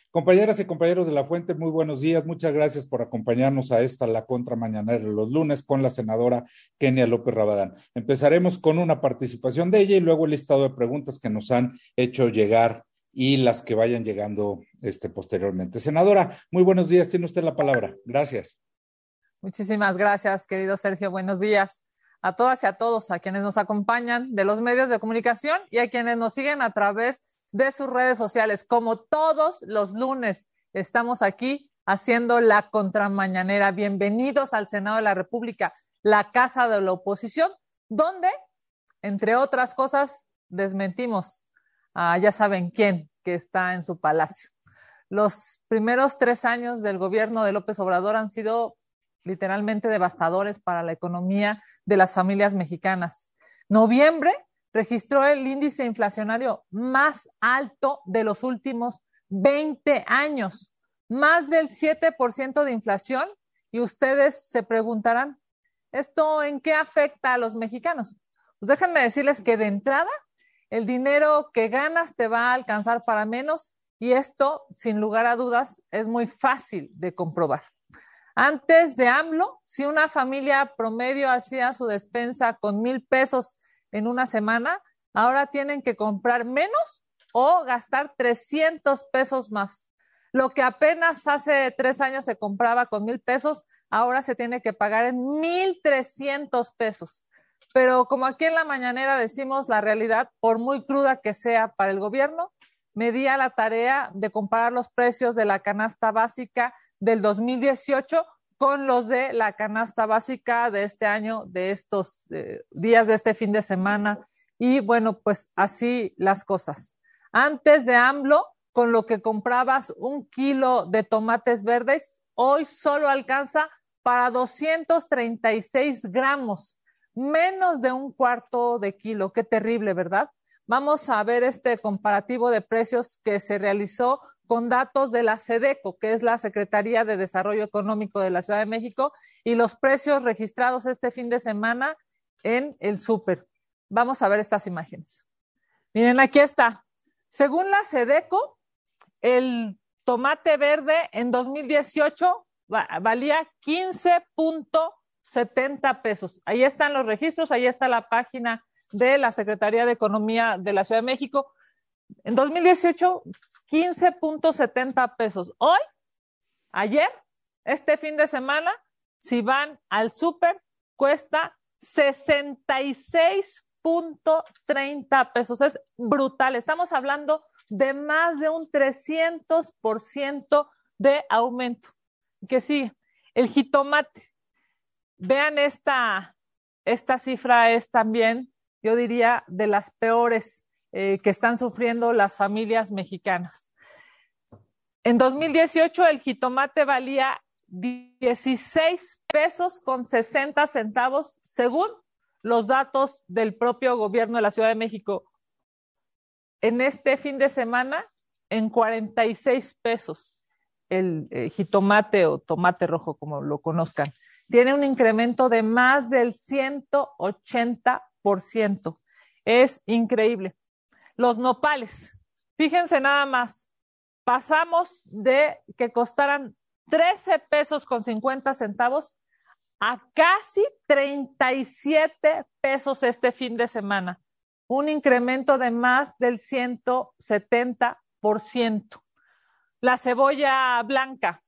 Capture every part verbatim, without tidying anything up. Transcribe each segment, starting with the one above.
Compañeras y compañeros de La Fuente, muy buenos días. Muchas gracias por acompañarnos a esta, la contra mañanera de los lunes con la senadora Kenia López Rabadán. Empezaremos con una participación de ella y luego el listado de preguntas que nos han hecho llegar y las que vayan llegando este, posteriormente. Senadora, muy buenos días. Tiene usted la palabra. Gracias. Muchísimas gracias, querido Sergio. Buenos días a todas y a todos, a quienes nos acompañan de los medios de comunicación y a quienes nos siguen a través de sus redes sociales. Como todos los lunes, estamos aquí haciendo la contramañanera. Bienvenidos al Senado de la República, la casa de la oposición, donde, entre otras cosas, desmentimos a ya saben quién que está en su palacio. Los primeros tres años del gobierno de López Obrador han sido literalmente devastadores para la economía de las familias mexicanas. Noviembre registró el índice inflacionario más alto de los últimos veinte años, más del siete por ciento de inflación, y ustedes se preguntarán, ¿esto en qué afecta a los mexicanos? Pues déjenme decirles que de entrada, el dinero que ganas te va a alcanzar para menos, y esto, sin lugar a dudas, es muy fácil de comprobar. Antes de AMLO, si una familia promedio hacía su despensa con mil pesos en una semana, ahora tienen que comprar menos o gastar trescientos pesos más. Lo que apenas hace tres años se compraba con mil pesos, ahora se tiene que pagar en mil trescientos pesos. Pero como aquí en la mañanera decimos la realidad, por muy cruda que sea para el gobierno, me di a la tarea de comparar los precios de la canasta básica del dos mil dieciocho con los de la canasta básica de este año, de estos eh, días de este fin de semana. Y bueno, pues así las cosas. Antes de AMLO, con lo que comprabas un kilo de tomates verdes, hoy solo alcanza para doscientos treinta y seis gramos, menos de un cuarto de kilo. Qué terrible, ¿verdad? Vamos a ver este comparativo de precios que se realizó con datos de la SEDECO, que es la Secretaría de Desarrollo Económico de la Ciudad de México, y los precios registrados este fin de semana en el súper. Vamos a ver estas imágenes. Miren, aquí está. Según la SEDECO, el tomate verde en dos mil dieciocho valía quince punto setenta pesos. Ahí están los registros, ahí está la página de la Secretaría de Economía de la Ciudad de México. En dos mil dieciocho, quince punto setenta pesos. Hoy, ayer, este fin de semana, si van al súper, cuesta sesenta y seis punto treinta pesos. Es brutal. Estamos hablando de más de un trescientos por ciento de aumento. ¿Qué sigue? El jitomate. Vean esta, esta cifra es también, yo diría, de las peores eh, que están sufriendo las familias mexicanas. En dos mil dieciocho el jitomate valía dieciséis pesos con sesenta centavos, según los datos del propio gobierno de la Ciudad de México. En este fin de semana, en cuarenta y seis pesos el eh, jitomate o tomate rojo, como lo conozcan. Tiene un incremento de más del ciento ochenta por ciento. Es increíble. Los nopales, fíjense nada más, pasamos de que costaran trece pesos con cincuenta centavos a casi treinta y siete pesos este fin de semana. Un incremento de más del ciento setenta por ciento. La cebolla blanca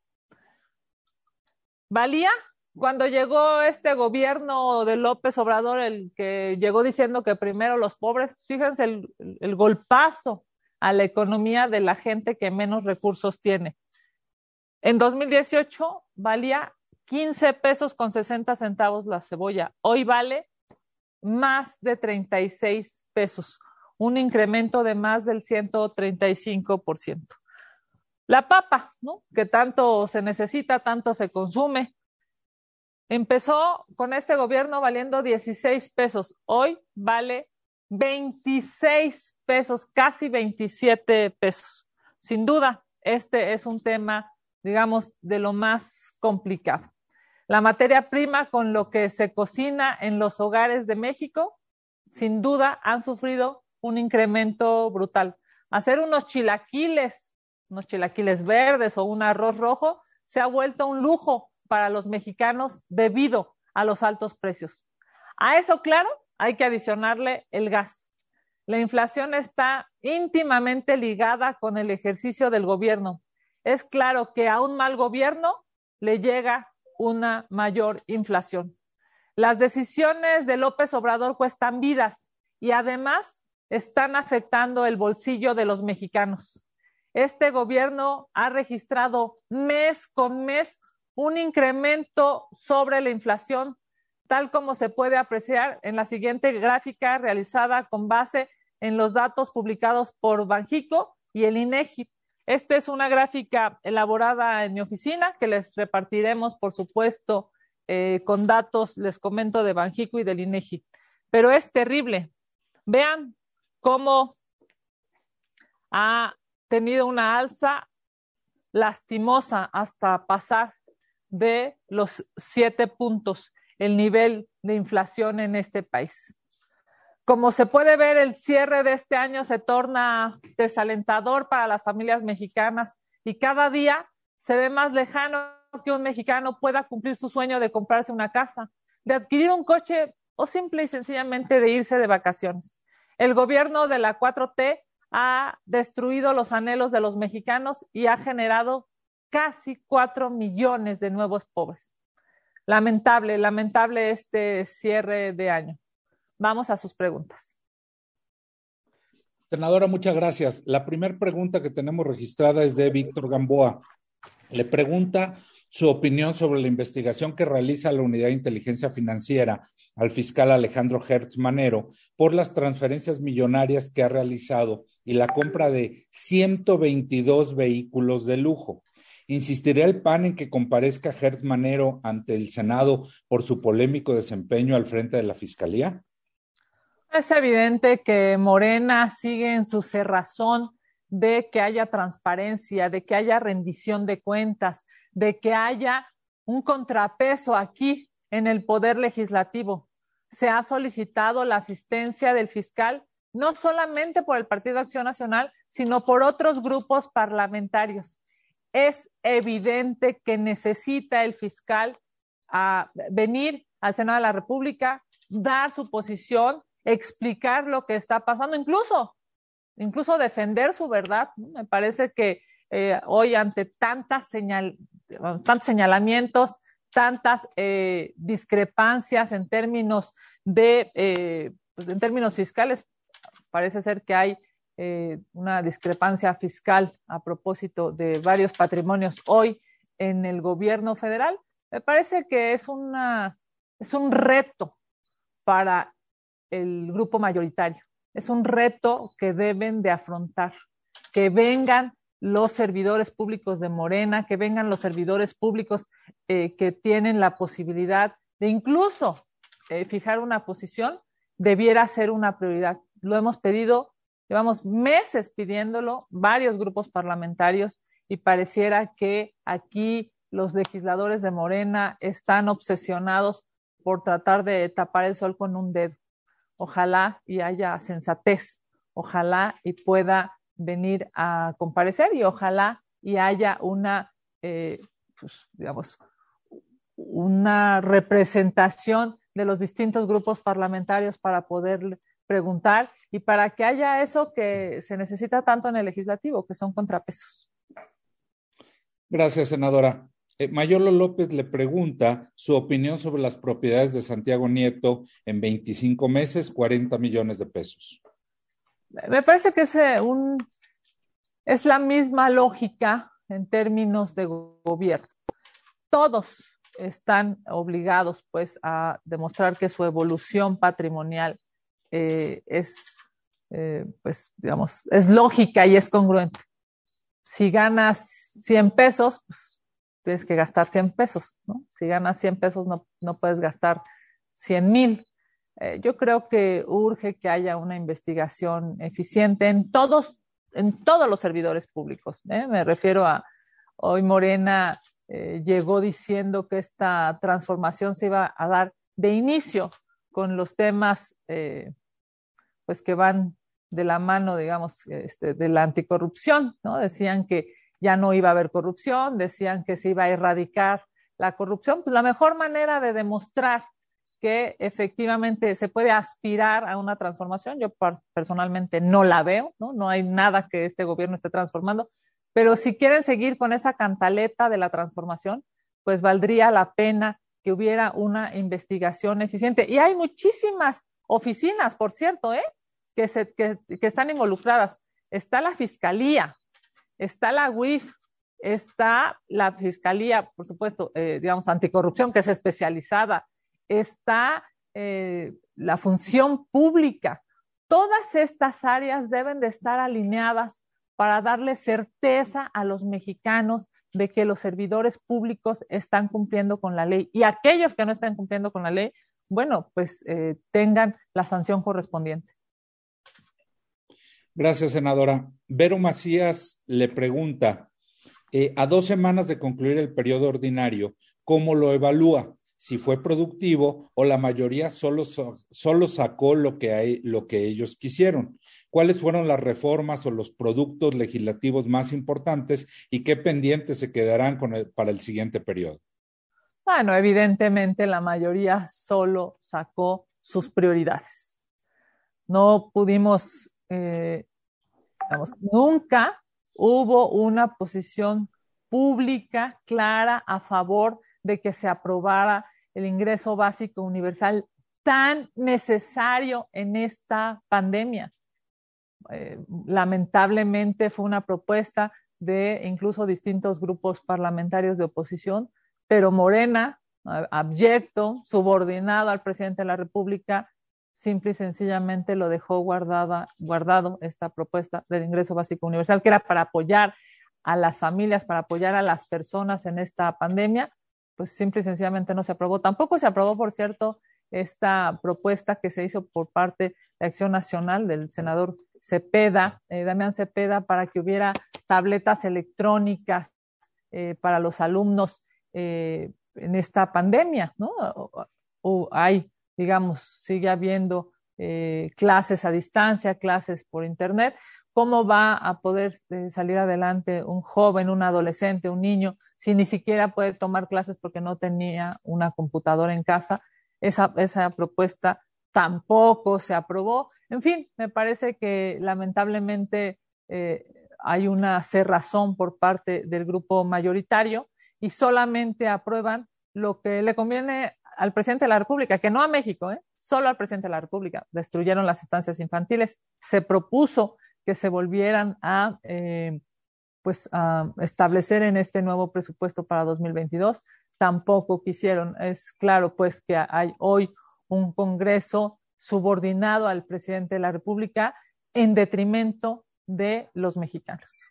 valía, cuando llegó este gobierno de López Obrador, el que llegó diciendo que primero los pobres, fíjense el, el golpazo a la economía de la gente que menos recursos tiene. En dos mil dieciocho valía quince pesos con sesenta centavos la cebolla. Hoy vale más de treinta y seis pesos, un incremento de más del ciento treinta y cinco por ciento. La papa, ¿no?, que tanto se necesita, tanto se consume, empezó con este gobierno valiendo dieciséis pesos. Hoy vale veintiséis pesos, casi veintisiete pesos. Sin duda, este es un tema, digamos, de lo más complicado. La materia prima con lo que se cocina en los hogares de México, sin duda, han sufrido un incremento brutal. Hacer unos chilaquiles unos chilaquiles verdes o un arroz rojo, se ha vuelto un lujo para los mexicanos debido a los altos precios. A eso, claro, hay que adicionarle el gas. La inflación está íntimamente ligada con el ejercicio del gobierno. Es claro que a un mal gobierno le llega una mayor inflación. Las decisiones de López Obrador cuestan vidas y además están afectando el bolsillo de los mexicanos. Este gobierno ha registrado mes con mes un incremento sobre la inflación, tal como se puede apreciar en la siguiente gráfica realizada con base en los datos publicados por Banxico y el INEGI. Esta es una gráfica elaborada en mi oficina que les repartiremos, por supuesto, eh, con datos, les comento, de Banxico y del INEGI. Pero es terrible. Vean cómo ha tenido una alza lastimosa hasta pasar de los siete puntos el nivel de inflación en este país. Como se puede ver, el cierre de este año se torna desalentador para las familias mexicanas y cada día se ve más lejano que un mexicano pueda cumplir su sueño de comprarse una casa, de adquirir un coche o simple y sencillamente de irse de vacaciones. El gobierno de la cuatro T ha destruido los anhelos de los mexicanos y ha generado casi cuatro millones de nuevos pobres. Lamentable, lamentable este cierre de año. Vamos a sus preguntas. Senadora, muchas gracias. La primera pregunta que tenemos registrada es de Víctor Gamboa. Le pregunta su opinión sobre la investigación que realiza la Unidad de Inteligencia Financiera al fiscal Alejandro Gertz Manero por las transferencias millonarias que ha realizado y la compra de ciento veintidós vehículos de lujo. ¿Insistirá el P A N en que comparezca Gertz Manero ante el Senado por su polémico desempeño al frente de la Fiscalía? Es evidente que Morena sigue en su cerrazón de que haya transparencia, de que haya rendición de cuentas, de que haya un contrapeso aquí en el Poder Legislativo. Se ha solicitado la asistencia del fiscal, no solamente por el Partido Acción Nacional, sino por otros grupos parlamentarios. Es evidente que necesita el fiscal a venir al Senado de la República, dar su posición, explicar lo que está pasando, incluso, incluso defender su verdad. Me parece que eh, hoy ante tantas señal, tantos señalamientos, tantas eh, discrepancias en términos de, eh, pues en términos fiscales, parece ser que hay eh, una discrepancia fiscal a propósito de varios patrimonios hoy en el gobierno federal. Me parece que es una, es un reto para el grupo mayoritario. Es un reto que deben de afrontar, que vengan los servidores públicos de Morena, que vengan los servidores públicos eh, que tienen la posibilidad de incluso eh, fijar una posición, debiera ser una prioridad. Lo hemos pedido, llevamos meses pidiéndolo, varios grupos parlamentarios, y pareciera que aquí los legisladores de Morena están obsesionados por tratar de tapar el sol con un dedo. Ojalá y haya sensatez, ojalá y pueda venir a comparecer y ojalá y haya una, eh, pues, digamos, una representación de los distintos grupos parlamentarios para poder preguntar y para que haya eso que se necesita tanto en el legislativo, que son contrapesos. Gracias, senadora. Eh, Mayolo López le pregunta su opinión sobre las propiedades de Santiago Nieto en veinticinco meses, cuarenta millones de pesos. Me parece que es, un, es la misma lógica en términos de gobierno. Todos están obligados, pues, a demostrar que su evolución patrimonial eh, es, eh, pues, digamos, es lógica y es congruente. Si ganas cien pesos, pues, tienes que gastar cien pesos, ¿no? Si ganas cien pesos, no, no puedes gastar cien mil. Eh, yo creo que urge que haya una investigación eficiente en todos, en todos los servidores públicos, ¿eh? Me refiero a, hoy Morena eh, llegó diciendo que esta transformación se iba a dar de inicio con los temas eh, pues que van de la mano, digamos, este, de la anticorrupción, ¿no? Decían que ya no iba a haber corrupción, decían que se iba a erradicar la corrupción. Pues la mejor manera de demostrar que efectivamente se puede aspirar a una transformación, yo personalmente no la veo, ¿no? No hay nada que este gobierno esté transformando, pero si quieren seguir con esa cantaleta de la transformación, pues valdría la pena que hubiera una investigación eficiente. Y hay muchísimas oficinas, por cierto, ¿eh? que, se, que, que están involucradas. Está la Fiscalía, está la U I F, está la Fiscalía, por supuesto, eh, digamos, anticorrupción, que es especializada, está eh, la función pública. Todas estas áreas deben de estar alineadas para darle certeza a los mexicanos de que los servidores públicos están cumpliendo con la ley, y aquellos que no estén cumpliendo con la ley, bueno, pues eh, tengan la sanción correspondiente. Gracias, senadora. Vero Macías le pregunta, eh, a dos semanas de concluir el periodo ordinario, ¿cómo lo evalúa? Si fue productivo o la mayoría solo, solo sacó lo que, hay, lo que ellos quisieron. ¿Cuáles fueron las reformas o los productos legislativos más importantes y qué pendientes se quedarán con el, para el siguiente periodo? Bueno, evidentemente la mayoría solo sacó sus prioridades. No pudimos, eh, digamos, nunca hubo una posición pública clara a favor de que se aprobara el ingreso básico universal tan necesario en esta pandemia. Eh, lamentablemente fue una propuesta de incluso distintos grupos parlamentarios de oposición, pero Morena, abyecto, subordinado al presidente de la República, simple y sencillamente lo dejó guardada, guardado esta propuesta del ingreso básico universal, que era para apoyar a las familias, para apoyar a las personas en esta pandemia, pues simple y sencillamente no se aprobó. Tampoco se aprobó, por cierto, esta propuesta que se hizo por parte de Acción Nacional del senador Cepeda, eh, Damián Cepeda, para que hubiera tabletas electrónicas eh, para los alumnos eh, en esta pandemia, ¿no? O, o hay, digamos, sigue habiendo eh, clases a distancia, clases por internet. ¿Cómo va a poder eh, salir adelante un joven, un adolescente, un niño, si ni siquiera puede tomar clases porque no tenía una computadora en casa? Esa, esa propuesta tampoco se aprobó. En fin, me parece que lamentablemente eh, hay una cerrazón por parte del grupo mayoritario y solamente aprueban lo que le conviene al presidente de la República, que no a México, ¿eh? Solo al presidente de la República. Destruyeron las estancias infantiles. Se propuso que se volvieran a, eh, pues, a establecer en este nuevo presupuesto para dos mil veintidós. Tampoco quisieron. Es claro, pues, que hay hoy un Congreso subordinado al presidente de la República en detrimento de los mexicanos.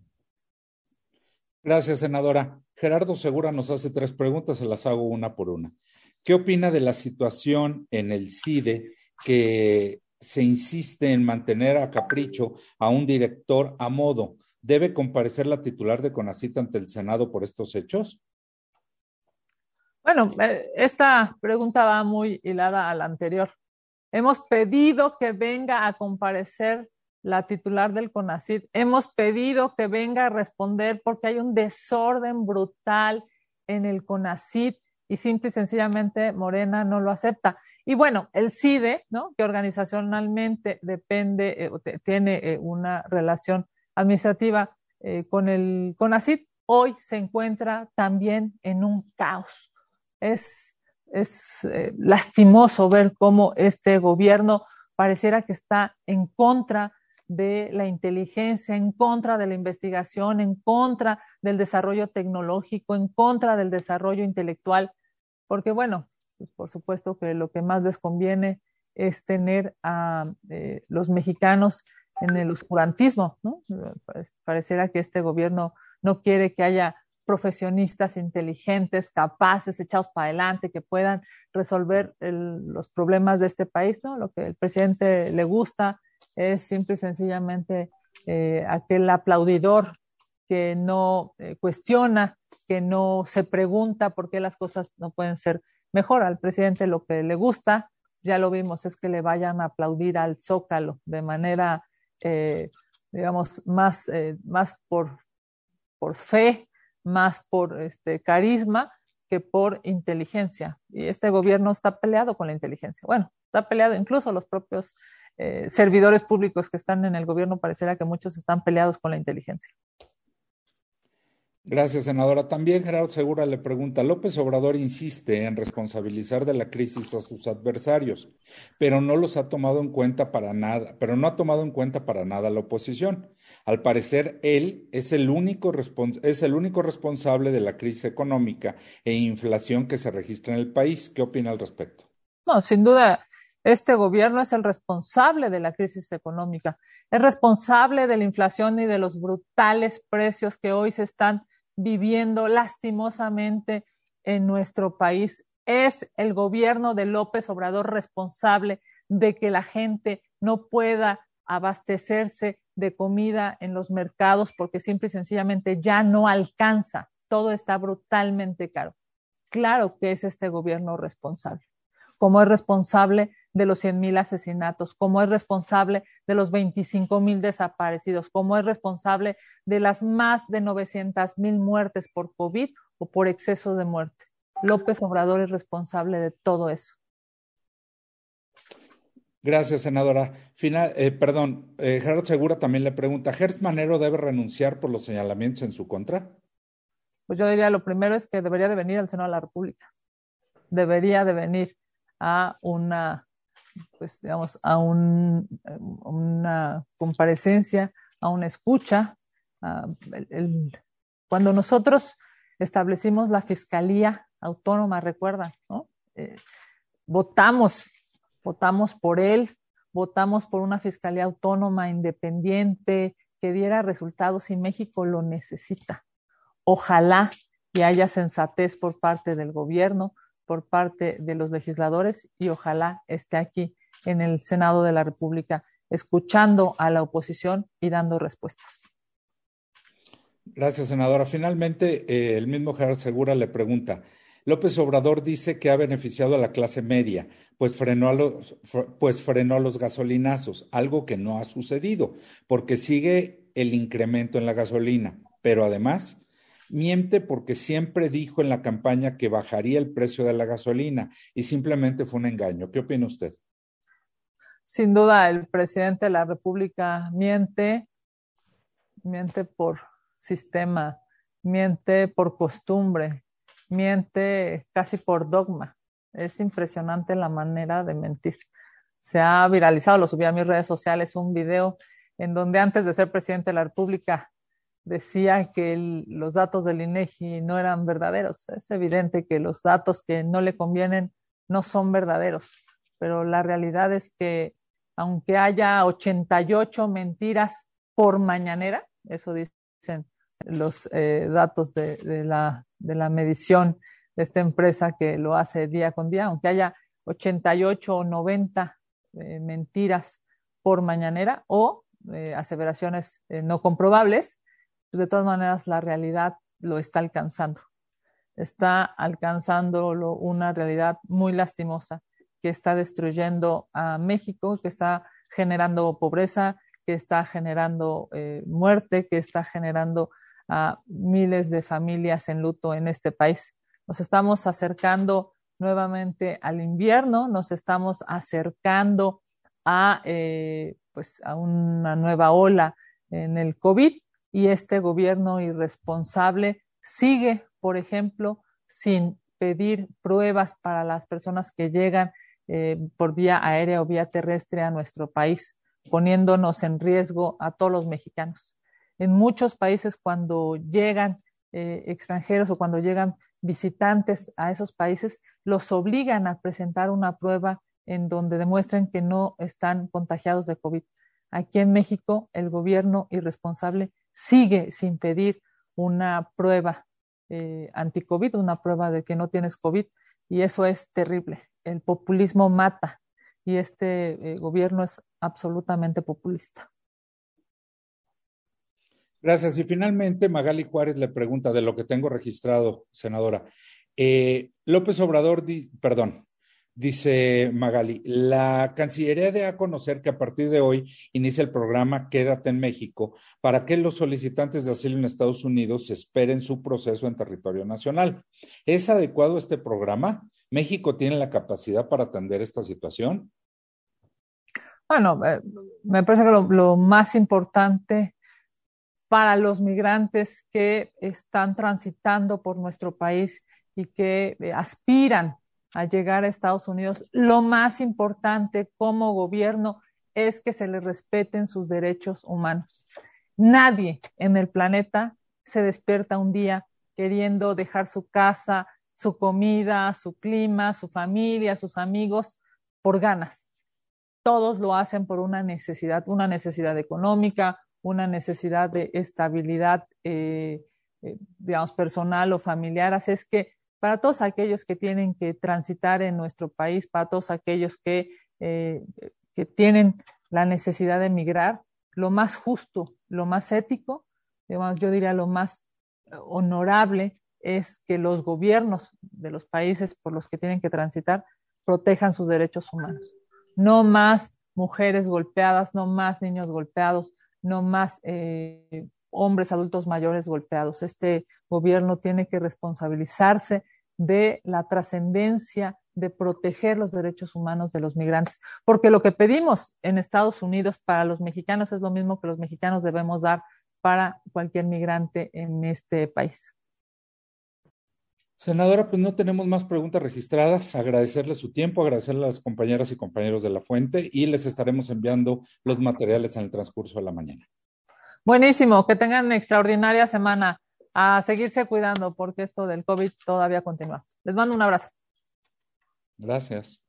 Gracias, senadora. Gerardo Segura nos hace tres preguntas, se las hago una por una. ¿Qué opina de la situación en el CIDE que se insiste en mantener a capricho a un director a modo? ¿Debe comparecer la titular de CONACYT ante el Senado por estos hechos? Bueno, esta pregunta va muy hilada a la anterior. Hemos pedido que venga a comparecer la titular del CONACYT. Hemos pedido que venga a responder porque hay un desorden brutal en el CONACYT y simple y sencillamente Morena no lo acepta. Y bueno, el CIDE, ¿no? Que organizacionalmente depende, eh, tiene eh, una relación administrativa eh, con el CONACYT, hoy se encuentra también en un caos. Es, es eh, lastimoso ver cómo este gobierno pareciera que está en contra de la inteligencia, en contra de la investigación, en contra del desarrollo tecnológico, en contra del desarrollo intelectual, porque bueno, pues por supuesto que lo que más les conviene es tener a eh, los mexicanos en el oscurantismo, ¿no? Pareciera que este gobierno no quiere que haya profesionistas inteligentes, capaces, echados para adelante, que puedan resolver el, los problemas de este país, ¿no? Lo que al presidente le gusta es simple y sencillamente eh, aquel aplaudidor que no eh, cuestiona, que no se pregunta por qué las cosas no pueden ser mejor. Al presidente lo que le gusta, ya lo vimos, es que le vayan a aplaudir al Zócalo de manera, eh, digamos, más, eh, más por por fe, más por este, carisma que por inteligencia. Y este gobierno está peleado con la inteligencia. Bueno, está peleado, incluso los propios eh, servidores públicos que están en el gobierno, pareciera que muchos están peleados con la inteligencia. Gracias, senadora. También Gerardo Segura le pregunta, López Obrador insiste en responsabilizar de la crisis a sus adversarios, pero no los ha tomado en cuenta para nada, pero no ha tomado en cuenta para nada la oposición. Al parecer, él es el único, respons- es el único responsable de la crisis económica e inflación que se registra en el país. ¿Qué opina al respecto? No, sin duda, este gobierno es el responsable de la crisis económica, es responsable de la inflación y de los brutales precios que hoy se están viviendo lastimosamente en nuestro país. Es el gobierno de López Obrador responsable de que la gente no pueda abastecerse de comida en los mercados porque simple y sencillamente ya no alcanza. Todo está brutalmente caro. Claro que es este gobierno responsable, como es responsable de los cien mil asesinatos, como es responsable de los veinticinco mil desaparecidos, como es responsable de las más de novecientas mil muertes por COVID o por exceso de muerte. López Obrador es responsable de todo eso. Gracias, senadora. Final, eh, perdón, eh, Gerardo Segura también le pregunta, ¿Gertz Manero debe renunciar por los señalamientos en su contra? Pues yo diría, lo primero es que debería de venir al Senado de la República. Debería de venir a una, pues digamos, a un, una comparecencia, a una escucha. A el, el, cuando nosotros establecimos la Fiscalía Autónoma, recuerda, ¿no? Eh, votamos, votamos por él, votamos por una Fiscalía Autónoma independiente que diera resultados y México lo necesita. Ojalá que haya sensatez por parte del gobierno, por parte de los legisladores y ojalá esté aquí en el Senado de la República escuchando a la oposición y dando respuestas. Gracias, senadora. Finalmente, eh, el mismo Gerardo Segura le pregunta, López Obrador dice que ha beneficiado a la clase media, pues frenó a los, pues frenó a los gasolinazos, algo que no ha sucedido, porque sigue el incremento en la gasolina, pero además miente porque siempre dijo en la campaña que bajaría el precio de la gasolina y simplemente fue un engaño. ¿Qué opina usted? Sin duda, el presidente de la República miente, miente por sistema, miente por costumbre, miente casi por dogma. Es impresionante la manera de mentir. Se ha viralizado, lo subí a mis redes sociales, un video en donde antes de ser presidente de la República decía que el, los datos del INEGI no eran verdaderos. Es evidente que los datos que no le convienen no son verdaderos, pero la realidad es que aunque haya ochenta y ocho mentiras por mañanera, eso dicen los eh, datos de, de, la, de la medición de esta empresa que lo hace día con día, aunque haya ochenta y ocho o noventa eh, mentiras por mañanera o eh, aseveraciones eh, no comprobables, pues de todas maneras la realidad lo está alcanzando. Está alcanzando una realidad muy lastimosa que está destruyendo a México, que está generando pobreza, que está generando eh, muerte, que está generando a miles de familias en luto en este país. Nos estamos acercando nuevamente al invierno, nos estamos acercando a, eh, pues a una nueva ola en el COVID y este gobierno irresponsable sigue, por ejemplo, sin pedir pruebas para las personas que llegan eh, por vía aérea o vía terrestre a nuestro país, poniéndonos en riesgo a todos los mexicanos. En muchos países cuando llegan eh, extranjeros o cuando llegan visitantes a esos países, los obligan a presentar una prueba en donde demuestren que no están contagiados de COVID. Aquí en México, el gobierno irresponsable sigue sin pedir una prueba eh, anti-COVID, una prueba de que no tienes COVID, y eso es terrible. El populismo mata y este eh, gobierno es absolutamente populista. Gracias. Y finalmente, Magali Juárez le pregunta de lo que tengo registrado, senadora. Eh, López Obrador, di, perdón, Dice Magali, la Cancillería da a conocer que a partir de hoy inicia el programa Quédate en México para que los solicitantes de asilo en Estados Unidos esperen su proceso en territorio nacional. ¿Es adecuado este programa? ¿México tiene la capacidad para atender esta situación? Bueno, eh, me parece que lo, lo más importante para los migrantes que están transitando por nuestro país y que eh, aspiran a llegar a Estados Unidos, lo más importante como gobierno es que se les respeten sus derechos humanos. Nadie en el planeta se despierta un día queriendo dejar su casa, su comida, su clima, su familia, sus amigos por ganas. Todos lo hacen por una necesidad, una necesidad económica, una necesidad de estabilidad, eh, eh, digamos, personal o familiar. Así es que para todos aquellos que tienen que transitar en nuestro país, para todos aquellos que, eh, que tienen la necesidad de emigrar, lo más justo, lo más ético, digamos, yo diría lo más honorable es que los gobiernos de los países por los que tienen que transitar protejan sus derechos humanos. No más mujeres golpeadas, no más niños golpeados, no más eh, hombres adultos mayores golpeados. Este gobierno tiene que responsabilizarse de la trascendencia de proteger los derechos humanos de los migrantes, porque lo que pedimos en Estados Unidos para los mexicanos es lo mismo que los mexicanos debemos dar para cualquier migrante en este país. Senadora, pues no tenemos más preguntas registradas. Agradecerle su tiempo, agradecerle a las compañeras y compañeros de La Fuente y les estaremos enviando los materiales en el transcurso de la mañana. Buenísimo, que tengan una extraordinaria semana. A seguirse cuidando porque esto del COVID todavía continúa. Les mando un abrazo. Gracias.